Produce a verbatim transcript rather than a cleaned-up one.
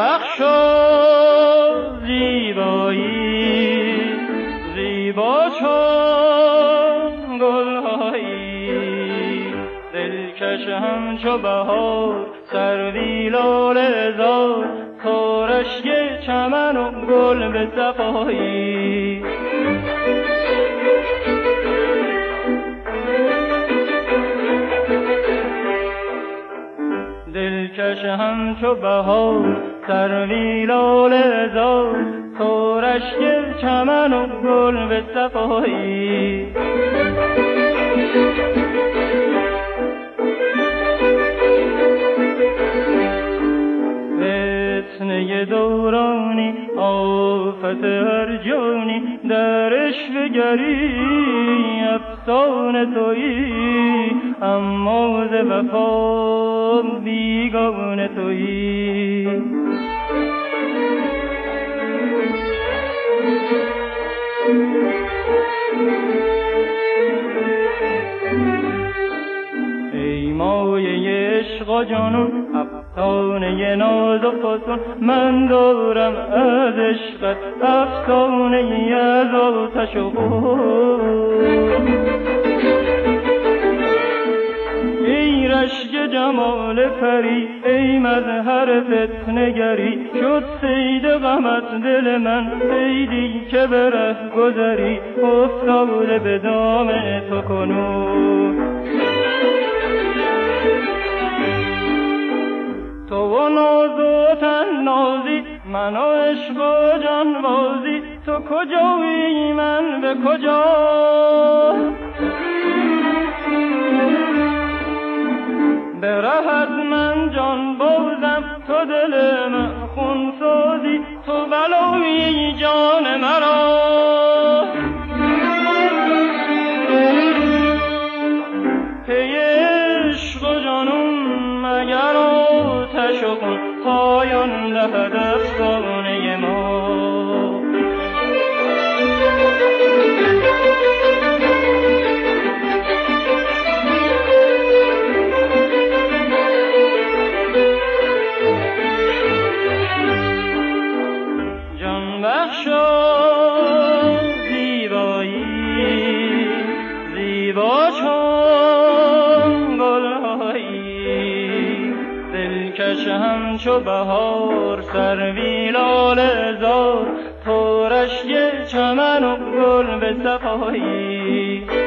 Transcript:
بخش و زیبایی، زیبا چون گلهایی، دلکش همچو بهار، سروی لاله زار، تو رشک چمن و گل به صفایی. دلکش همچو بهار، سروی لاله زار، تو رشک چمن و گل به صفایی. فتنه دورانی، آفت هر جانی، در عشوه‌گری افسانه تویی، اما ز وفا بیگانه تویی. ای مایه عشق و جانون، افسانه ناز و فسون، من دارم از عشقت افسانه ای از آتش و خون. ای رشک جمال پری، ای مظهر فتنه‌گری، شد صید غمت دل من، صیدی که به ره گذری، افتاده به دام تو کنون. تو و ناز و طنازی، من و عشق و جانبازی، تو کجایی من به کجا؟ به ره از من جان بازم، تو دل من خون سازی، تو بلایی جان مرا. پی عشق و جانون مگر آتش و خون، پایان دهد افسانه ما. جان بخش و زیبایی، زیبا چون گلهایی، دلکش همچو بهار، سروی لاله زار، تو رشک چمن و گل به صفایی.